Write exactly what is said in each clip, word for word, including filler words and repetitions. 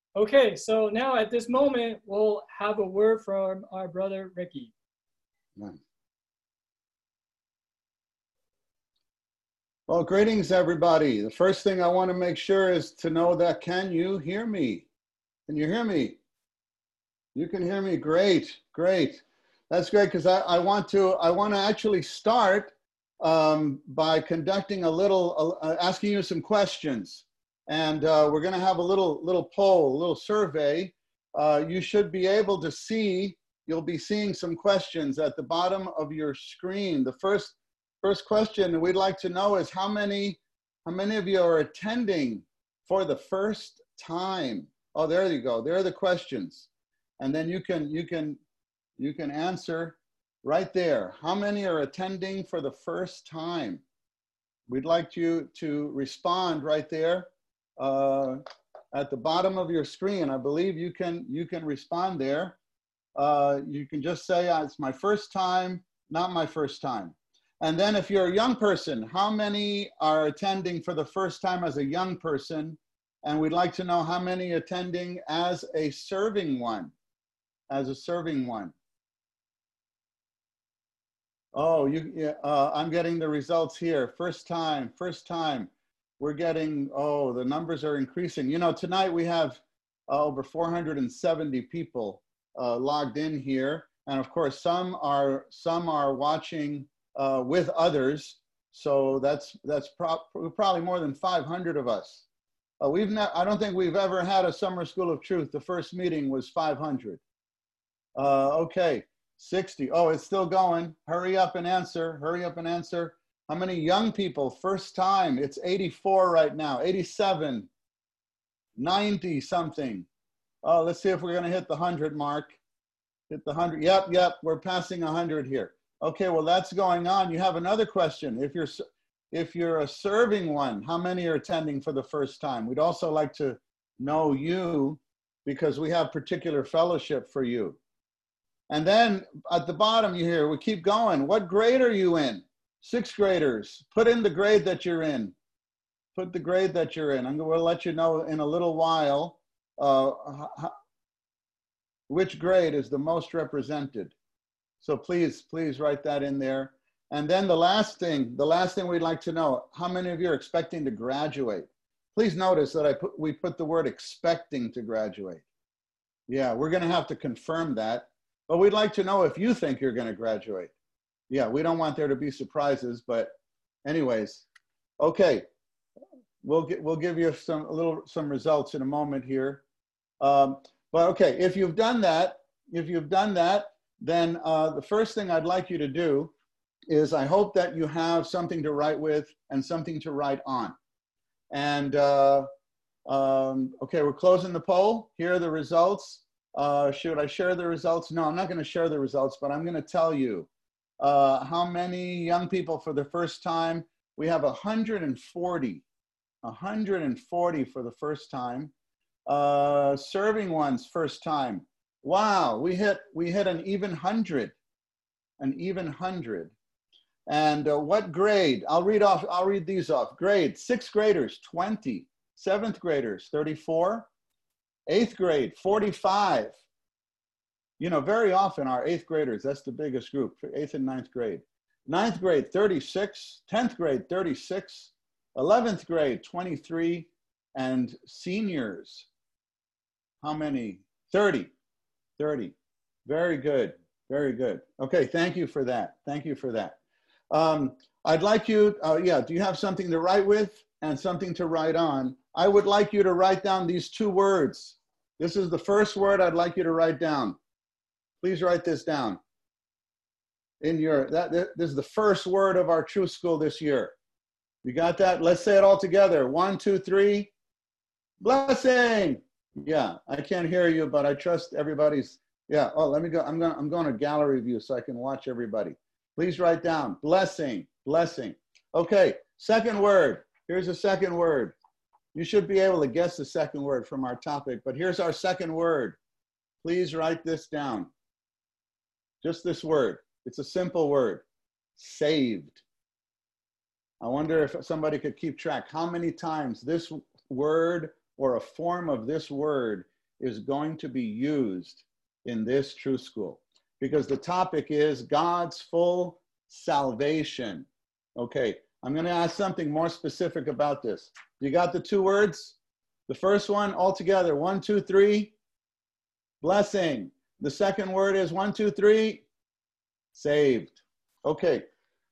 Okay, so now at this moment, we'll have a word from our brother Ricky. Nice. Well, greetings, everybody. The first thing I want to make sure is to know that, can you hear me? Can you hear me? You can hear me. Great, great. That's great, because I, I want to I want to actually start um, by conducting a little, uh, asking you some questions. And uh, we're going to have a little, little poll, a little survey. Uh, you should be able to see, you'll be seeing some questions at the bottom of your screen. The first First question we'd like to know is how many, how many of you are attending for the first time? Oh, there you go. There are the questions. And then you can, you can, you can answer right there. How many are attending for the first time? We'd like you to respond right there uh, at the bottom of your screen. I believe you can, you can respond there. Uh, you can just say, it's my first time, not my first time. And then if you're a young person, how many are attending for the first time as a young person? And we'd like to know how many attending as a serving one, as a serving one. Oh, you, uh, I'm getting the results here. First time, first time. We're getting, oh, the numbers are increasing. You know, tonight we have uh, over four hundred seventy people uh, logged in here. And of course, some are, some are watching Uh, with others, so that's that's pro probably more than five hundred of us. Uh, we've not, I don't think we've ever had a Summer School of Truth. The first meeting was five hundred. Uh, okay, sixty. Oh, it's still going. Hurry up and answer. Hurry up and answer. How many young people? First time. It's eighty-four right now. eighty-seven. ninety something. Oh, let's see if we're going to hit the one hundred mark. Hit the one hundred. Yep, yep. We're passing one hundred here. Okay, well, that's going on. You have another question. If you're, if you're a serving one, how many are attending for the first time? We'd also like to know you, because we have particular fellowship for you. And then at the bottom you hear, we keep going. What grade are you in? Sixth graders. Put in the grade that you're in. Put the grade that you're in. I'm going to let you know in a little while uh, which grade is the most represented. So please, please write that in there. And then the last thing, the last thing we'd like to know, how many of you are expecting to graduate? Please notice that I put, we put the word expecting to graduate. Yeah, we're going to have to confirm that. But we'd like to know if you think you're going to graduate. Yeah, we don't want there to be surprises, but anyways, okay. We'll get, we'll give you some, a little, some results in a moment here. Um, but okay, if you've done that, if you've done that, then uh, the first thing I'd like you to do is I hope that you have something to write with and something to write on. And uh, um, okay, we're closing the poll. Here are the results. Uh, should I share the results? No, I'm not going to share the results, but I'm going to tell you uh, how many young people for the first time. We have one hundred forty, one hundred forty for the first time. Uh, serving ones first time. Wow, we hit, we hit an even hundred, an even hundred. And uh, what grade? I'll read off, I'll read these off. Grade, sixth graders, twenty. Seventh graders, thirty-four. Eighth grade, forty-five. You know, very often our eighth graders, that's the biggest group, eighth and ninth grade. Ninth grade, thirty-six. Tenth grade, thirty-six. Eleventh grade, twenty-three. And seniors, how many? thirty. thirty. Very good. Very good. Okay. Thank you for that. Thank you for that. Um, I'd like you, uh, yeah, do you have something to write with and something to write on? I would like you to write down these two words. This is the first word I'd like you to write down. Please write this down. In your, that, this is the first word of our Truth School this year. You got that? Let's say it all together. One, two, three. Blessing. Yeah, I can't hear you, but I trust everybody's. Yeah. Oh, let me go. I'm going. I'm going to gallery view so I can watch everybody. Please write down blessing. Blessing. Okay. Second word. Here's a second word. You should be able to guess the second word from our topic, but here's our second word. Please write this down. Just this word. It's a simple word. Saved. I wonder if somebody could keep track how many times this word or a form of this word is going to be used in this True School, because the topic is God's full salvation. Okay, I'm going to ask something more specific about this. You got the two words? The first one all together, one, two, three, blessing. The second word is one, two, three, saved. Okay,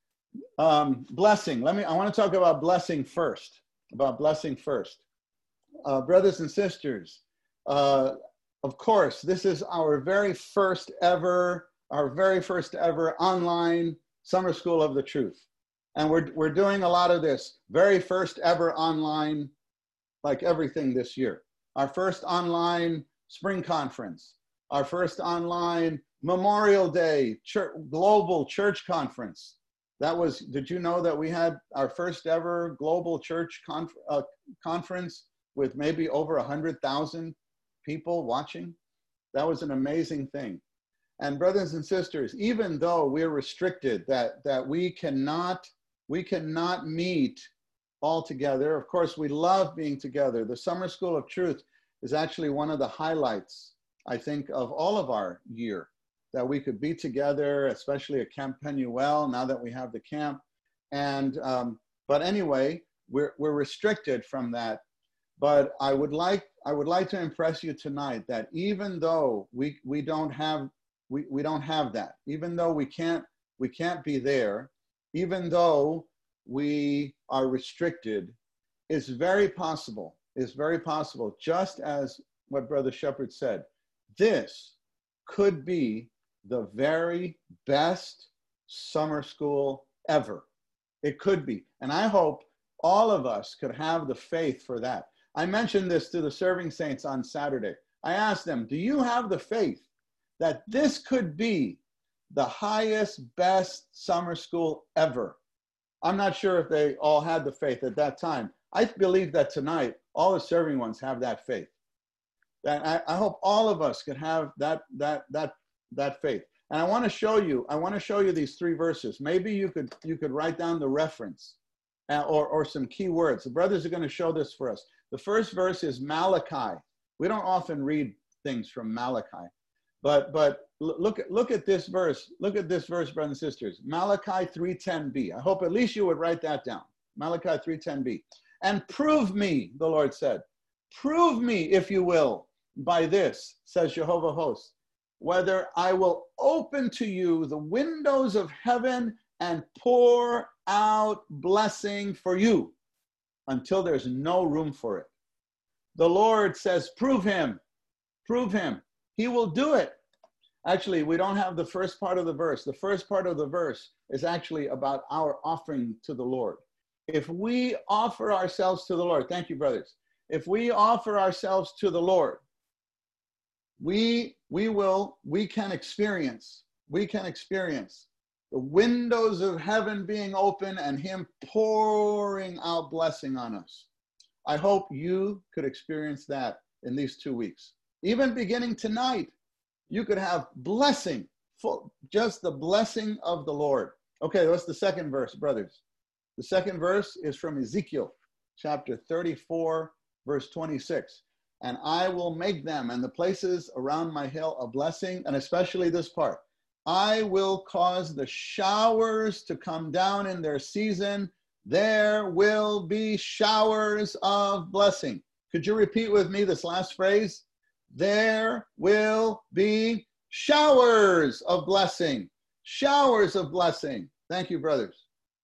um, blessing. Let me, I want to talk about blessing first, about blessing first. Uh, brothers and sisters, uh, of course, this is our very first ever, our very first ever online Summer School of the Truth. And we're, we're doing a lot of this, very first ever online, like everything this year. Our first online spring conference, our first online Memorial Day church, global church conference. That was, did you know that we had our first ever global church conf, uh, conference with maybe over one hundred thousand people watching? That was an amazing thing. And brothers and sisters, even though we're restricted, that, that we cannot, we cannot meet all together. Of course, we love being together. The Summer School of Truth is actually one of the highlights, I think, of all of our year, that we could be together, especially at Camp Penuel, now that we have the camp. And, um, but anyway, we're, we're restricted from that. But I would like, I would like to impress you tonight that even though we, we don't have, we, we don't have that, even though we can't, we can't be there, even though we are restricted, it's very possible, it's very possible, just as what Brother Shepherd said, this could be the very best summer school ever. It could be. And I hope all of us could have the faith for that. I mentioned this to the serving saints on Saturday. I asked them, do you have the faith that this could be the highest, best summer school ever? I'm not sure if they all had the faith at that time. I believe that tonight, all the serving ones have that faith. That I, I hope all of us could have that, that, that, that faith. And I want to show you, I want to show you these three verses. Maybe you could, you could write down the reference uh, or, or some key words. The brothers are going to show this for us. The first verse is Malachi. We don't often read things from Malachi, but, but look at, look at this verse. Look at this verse, brothers and sisters. Malachi three ten b. I hope at least you would write that down. Malachi three ten b. And prove me, the Lord said, prove me, if you will, by this, says Jehovah hosts, whether I will open to you the windows of heaven and pour out blessing for you until there's no room for it. The Lord says, prove him, prove him. He will do it. Actually, we don't have the first part of the verse. The first part of the verse is actually about our offering to the Lord. If we offer ourselves to the Lord, thank you, brothers. If we offer ourselves to the Lord, we, we will, we can experience, we can experience the windows of heaven being open and him pouring out blessing on us. I hope you could experience that in these two weeks. Even beginning tonight, you could have blessing, full, just the blessing of the Lord. Okay, what's the second verse, brothers? The second verse is from Ezekiel chapter thirty-four, verse twenty-six. And I will make them and the places around my hill a blessing, and especially this part. I will cause the showers to come down in their season. There will be showers of blessing. Could you repeat with me this last phrase? There will be showers of blessing. Showers of blessing. Thank you, brothers.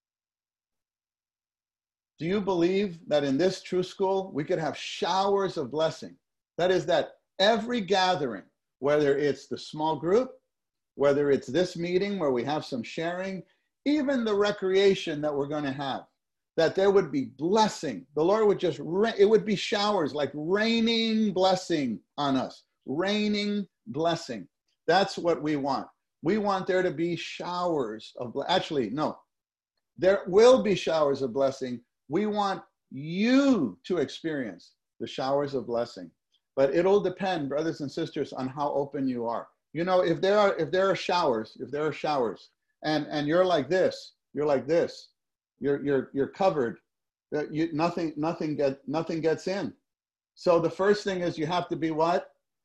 Do you believe that in this True School, we could have showers of blessing? That is that every gathering, whether it's the small group, whether it's this meeting where we have some sharing, even the recreation that we're going to have, that there would be blessing. The Lord would just, it would be showers, like raining blessing on us, raining blessing. That's what we want. We want there to be showers of, actually, no, there will be showers of blessing. We want you to experience the showers of blessing. But it'll depend, brothers and sisters, on how open you are. You know, if there are if there are showers, if there are showers, and and you're like this, you're like this, you're you're you're covered, you nothing nothing get nothing gets in. So the first thing is you have to be what?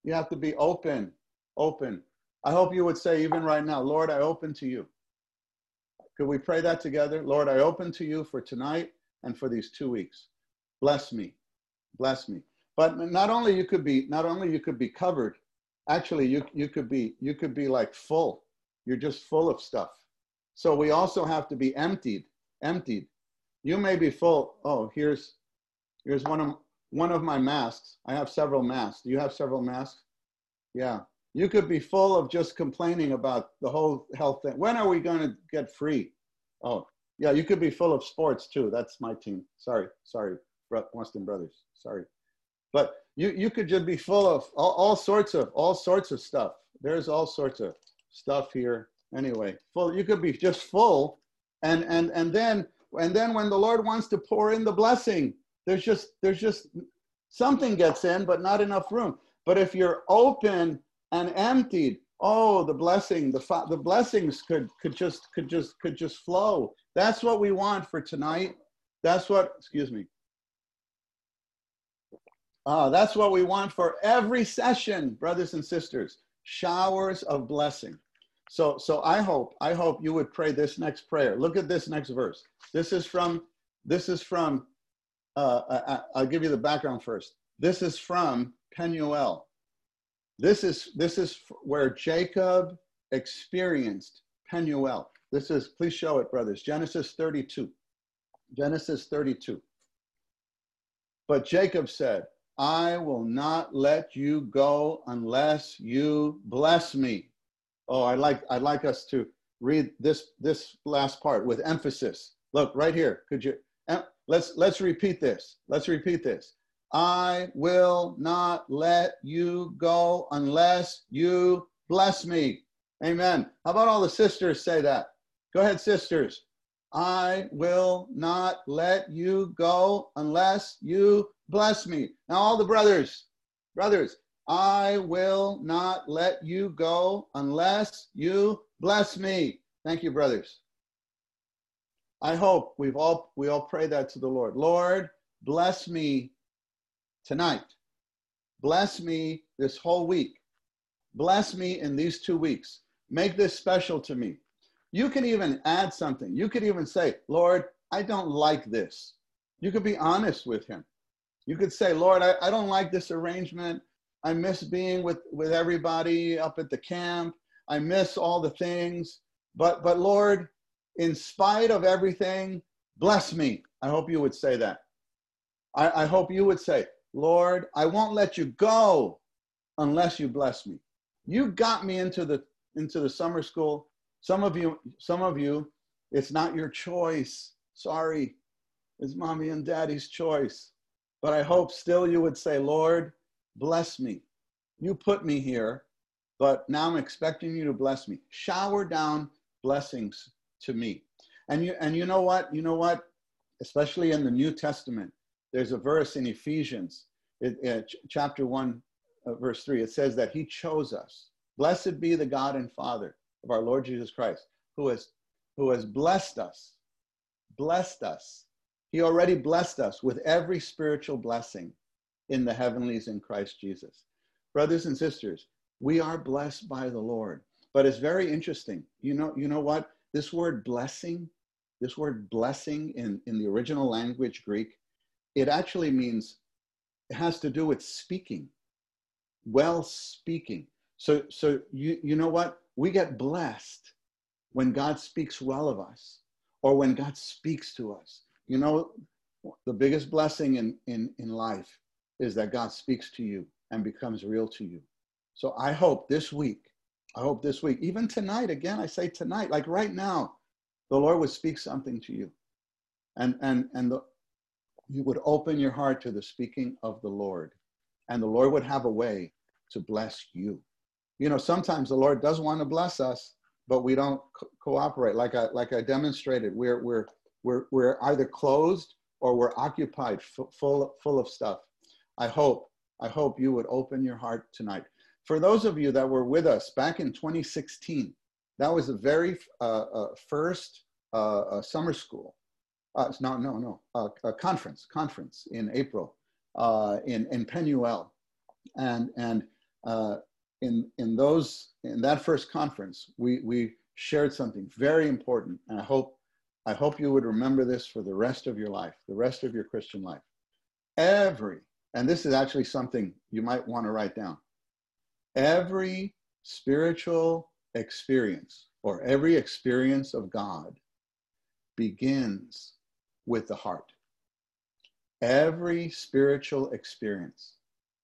You have to be open, open. I hope you would say even right now, Lord, I open to you. Could we pray that together? Lord, I open to you for tonight and for these two weeks. Bless me, bless me. But not only you could be, not only you could be covered, actually you, you could be, you could be like full. You're just full of stuff. So we also have to be emptied, emptied. You may be full. Oh, here's, here's one of, one of my masks. I have several masks. Do you have several masks? Yeah. You could be full of just complaining about the whole health thing. When are we going to get free? Oh, yeah, you could be full of sports too. That's my team. Sorry, sorry, Weston Brothers. Sorry. But you, you could just be full of all, all sorts of, all sorts of stuff. There's all sorts of stuff here. Anyway, full, you could be just full. And, and, and then, and then when the Lord wants to pour in the blessing, there's just, there's just something gets in, but not enough room. But if you're open and emptied, oh, the blessing, the the blessings could could just could just could just flow. That's what we want for tonight. That's what, excuse me. Ah, that's what we want for every session, brothers and sisters. Showers of blessing. So so I hope I hope you would pray this next prayer. Look at this next verse. This is from this is from. Uh, I, I'll give you the background first. This is from Penuel. This is, this is where Jacob experienced Penuel. This is, please show it, brothers. Genesis thirty-two. Genesis thirty-two. But Jacob said, I will not let you go unless you bless me. Oh, I'd like, I'd like us to read this, this last part with emphasis. Look, right here. Could you, let's, let's repeat this. Let's repeat this. I will not let you go unless you bless me. Amen. How about all the sisters say that? Go ahead, sisters. I will not let you go unless you bless me. Now all the brothers, brothers, I will not let you go unless you bless me. Thank you, brothers. I hope we've all, we all pray that to the Lord. Lord, bless me tonight. Bless me this whole week. Bless me in these two weeks. Make this special to me. You can even add something. You could even say, Lord, I don't like this. You could be honest with him. You could say, Lord, I, I don't like this arrangement. I miss being with, with everybody up at the camp. I miss all the things. But, but Lord, in spite of everything, bless me. I hope you would say that. I, I hope you would say, Lord, I won't let you go unless you bless me. You got me into the into the summer school. Some of you, some of you, it's not your choice. Sorry, it's mommy and daddy's choice. But I hope still you would say, Lord, bless me. You put me here, but now I'm expecting you to bless me. Shower down blessings to me. And you and you know what? You know what? Especially in the New Testament, there's a verse in Ephesians, it, it, chapter one, uh, verse three. It says that he chose us. Blessed be the God and Father of our Lord Jesus Christ, who has, who has blessed us, blessed us. He already blessed us with every spiritual blessing in the heavenlies in Christ Jesus. Brothers and sisters, we are blessed by the Lord. But it's very interesting. You know, you know what? This word blessing, this word blessing in, in the original language, Greek, it actually means, it has to do with speaking, well speaking. So, so you, you know what? We get blessed when God speaks well of us or when God speaks to us. You know, the biggest blessing in, in, in life is that God speaks to you and becomes real to you. So I hope this week, I hope this week, even tonight, again, I say tonight, like right now, the Lord would speak something to you. And, and, and the, you would open your heart to the speaking of the Lord. And the Lord would have a way to bless you. You know, sometimes the Lord does want to bless us, but we don't co- cooperate. Like I, like I demonstrated, we're, we're, we're, we're either closed or we're occupied, f- full, full of stuff. I hope, I hope you would open your heart tonight. For those of you that were with us back in twenty sixteen, that was the very uh, uh, first uh, uh, summer school. Uh, no, no, no, uh, a conference, conference in April uh, in, in Penuel. And, and uh, in, in those, in that first conference, we, we shared something very important. And I hope, I hope you would remember this for the rest of your life, the rest of your Christian life. Every, and this is actually something you might want to write down. Every spiritual experience or every experience of God begins with the heart. Every spiritual experience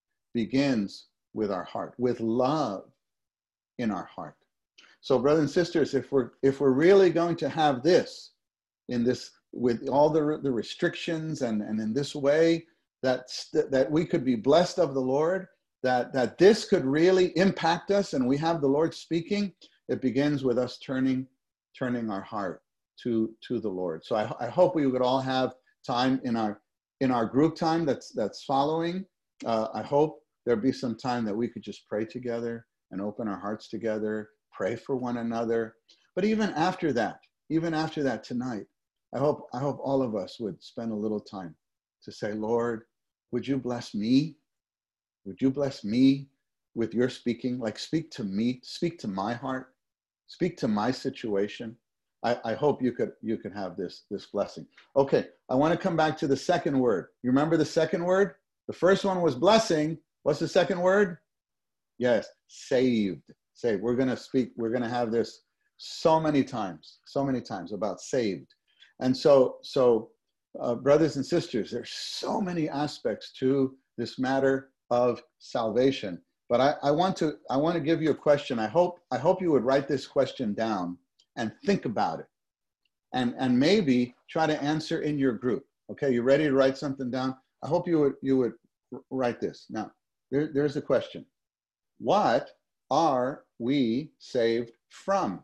begins with our heart, with love in our heart. So brothers and sisters, if we're if we're really going to have this in this, with all the, the restrictions and, and in this way, that, that we could be blessed of the Lord, that, that this could really impact us and we have the Lord speaking, it begins with us turning, turning our heart to, to the Lord. So I, I hope we would all have time in our, in our group time that's, that's following. Uh, I hope there'd be some time that we could just pray together and open our hearts together, pray for one another. But even after that, even after that tonight, I hope, I hope all of us would spend a little time to say, Lord, would you bless me? Would you bless me with your speaking? Like speak to me, speak to my heart, speak to my situation. I, I hope you could, you could have this, this blessing. Okay, I want to come back to the second word. You remember the second word? The first one was blessing. What's the second word? Yes, saved. Saved. We're going to speak, we're going to have this so many times, so many times about saved. And so, so uh, brothers and sisters, there's so many aspects to this matter of salvation. But I, I want to, I want to give you a question. I hope, I hope you would write this question down and think about it, and and maybe try to answer in your group. Okay, you ready to write something down? I hope you would you would write this. Now, there, there's a question. What are we saved from?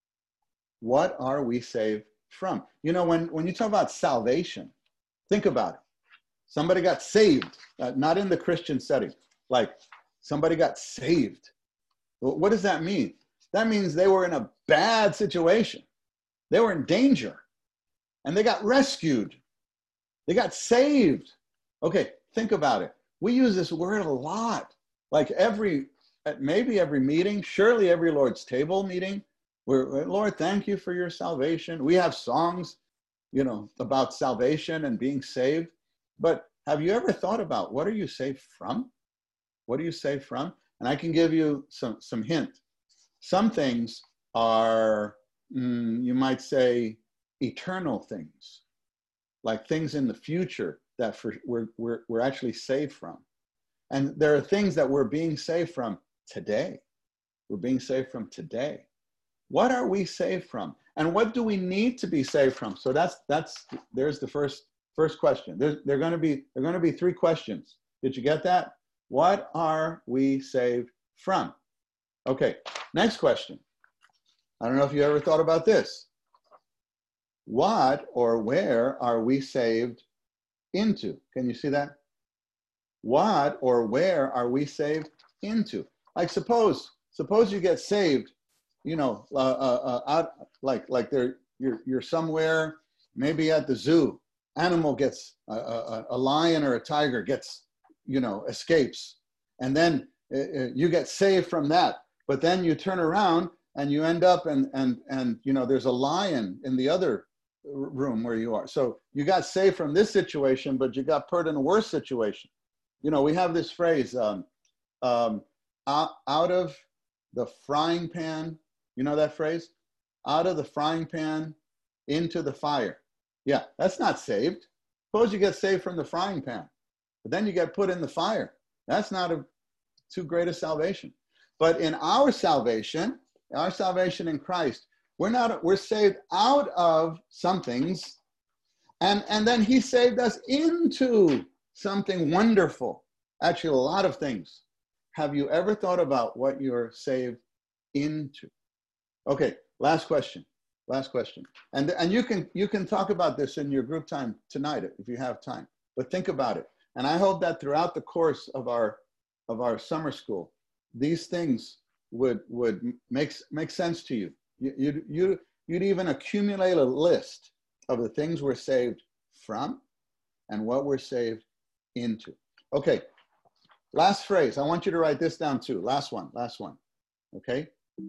What are we saved from? You know, when, when you talk about salvation, think about it. Somebody got saved, uh, not in the Christian setting. Like somebody got saved. Well, what does that mean? That means they were in a bad situation. They were in danger and they got rescued. They got saved. Okay, think about it. We use this word a lot. Like every, maybe every meeting, surely every Lord's table meeting, where, Lord, thank you for your salvation. We have songs, you know, about salvation and being saved. But have you ever thought about what are you saved from? What are you saved from? And I can give you some, some hint. Some things are, mm, you might say, eternal things, like things in the future that for, we're, we're, we're actually saved from. And there are things that we're being saved from today. We're being saved from today. What are we saved from? And what do we need to be saved from? So that's, that's there's the first, first question. There's, there are going to be, there are going to be three questions. Did you get that? What are we saved from? Okay, next question. I don't know if you ever thought about this. What or where are we saved into? Can you see that? What or where are we saved into? Like suppose, suppose you get saved, you know, uh, uh, uh, out like like there you're you're somewhere, maybe at the zoo. Animal gets a, a, a lion or a tiger gets, you know, escapes, and then uh, you get saved from that. But then you turn around and you end up and and and you know there's a lion in the other room where you are. So you got saved from this situation, but you got put in a worse situation. You know, we have this phrase, um, um, out, out of the frying pan. You know that phrase? Out of the frying pan into the fire. Yeah, that's not saved. Suppose you get saved from the frying pan, but then you get put in the fire. That's not a too great a salvation. But in our salvation, our salvation in Christ, we're not, we're saved out of some things, and, and then he saved us into something wonderful. Actually, a lot of things. Have you ever thought about what you're saved into? Okay, last question. Last question. And, and you can, you can talk about this in your group time tonight if you have time, but think about it. And I hope that throughout the course of our, of our summer school, these things would, would make, make sense to you. You, you'd, you, you'd even accumulate a list of the things we're saved from and what we're saved into. Okay, Last phrase. I want you to write this down too. Last one. Last one. Okay.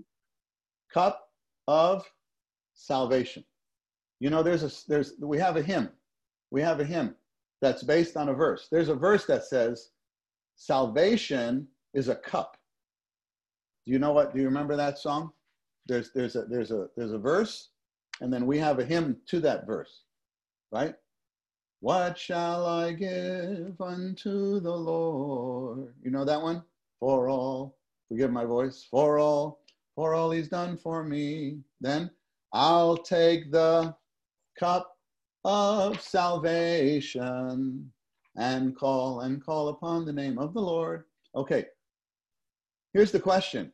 Cup of salvation. You know, there's a there's we have a hymn. We have a hymn that's based on a verse. There's a verse that says, "Salvation is a cup." Do you know what? Do you remember that song? There's there's a there's a there's a verse, and then we have a hymn to that verse, right? What shall I give unto the Lord? You know that one? For all, forgive my voice, for all, for all he's done for me. Then I'll take the cup of salvation and call and call upon the name of the Lord. Okay, here's the question.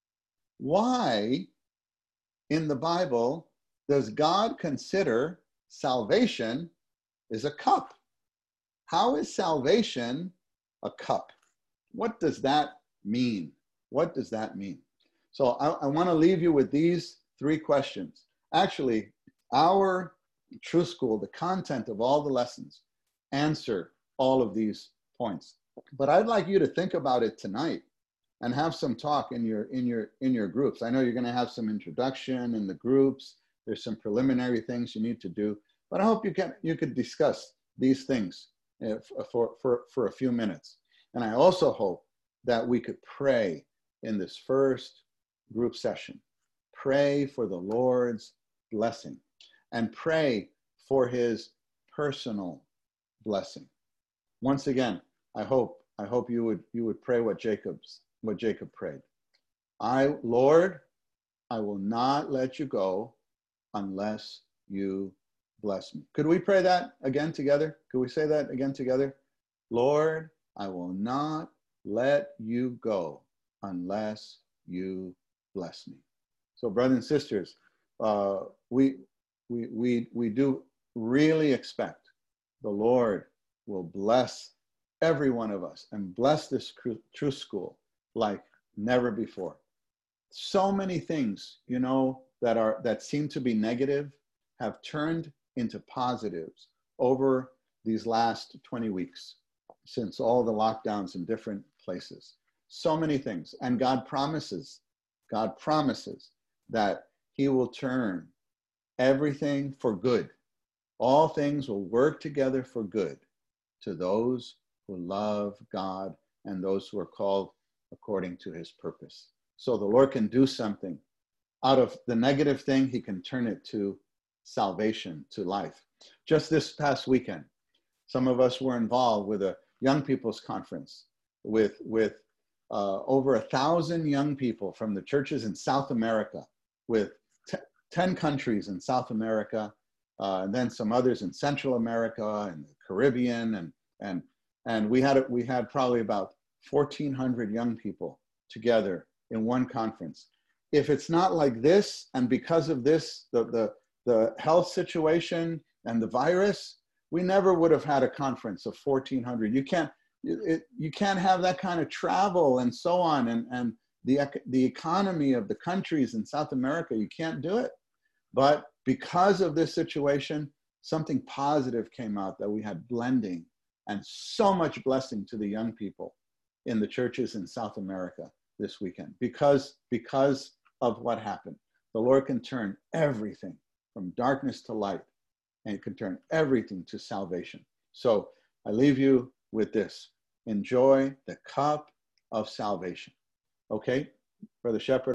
Why in the Bible does God consider salvation is a cup? How is salvation a cup? What does that mean? What does that mean? So I, I want to leave you with these three questions. Actually, our True School, the content of all the lessons, answer all of these points. But I'd like you to think about it tonight and have some talk in your in your in your groups. I know you're going to have some introduction in the groups. There's some preliminary things you need to do. But I hope you can you could discuss these things uh, for, for, for a few minutes. And I also hope that we could pray in this first group session. Pray for the Lord's blessing and pray for his personal blessing. Once again, I hope I hope you would you would pray what Jacob's what Jacob prayed. I, Lord, I will not let you go unless you bless me. Could we pray that again together? Could we say that again together? Lord, I will not let you go unless you bless me. So, brothers and sisters, uh, we, we, we, we do really expect the Lord will bless every one of us and bless this True School like never before. So many things, you know, that are that seem to be negative have turned into positives over these last twenty weeks since all the lockdowns in different places. So many things. And God promises, God promises that he will turn everything for good. All things will work together for good to those who love God and those who are called according to his purpose. So the Lord can do something. Out of the negative thing, he can turn it to salvation, to life. Just this past weekend, some of us were involved with a young people's conference with, with uh, over a thousand young people from the churches in South America, with t- ten countries in South America, uh, and then some others in Central America and the Caribbean, and and and we had we had probably about fourteen hundred young people together in one conference. If it's not like this, and because of this, the the the health situation and the virus, we never would have had a conference of fourteen hundred. You can't it, you can't have that kind of travel and so on, and and the the economy of the countries in South America, you can't do it. But because of this situation, something positive came out, that we had blending and so much blessing to the young people in the churches in South America this weekend, because, because of what happened. The Lord can turn everything from darkness to light, and he can turn everything to salvation. So I leave you with this. Enjoy the cup of salvation. Okay, Brother Shepherd?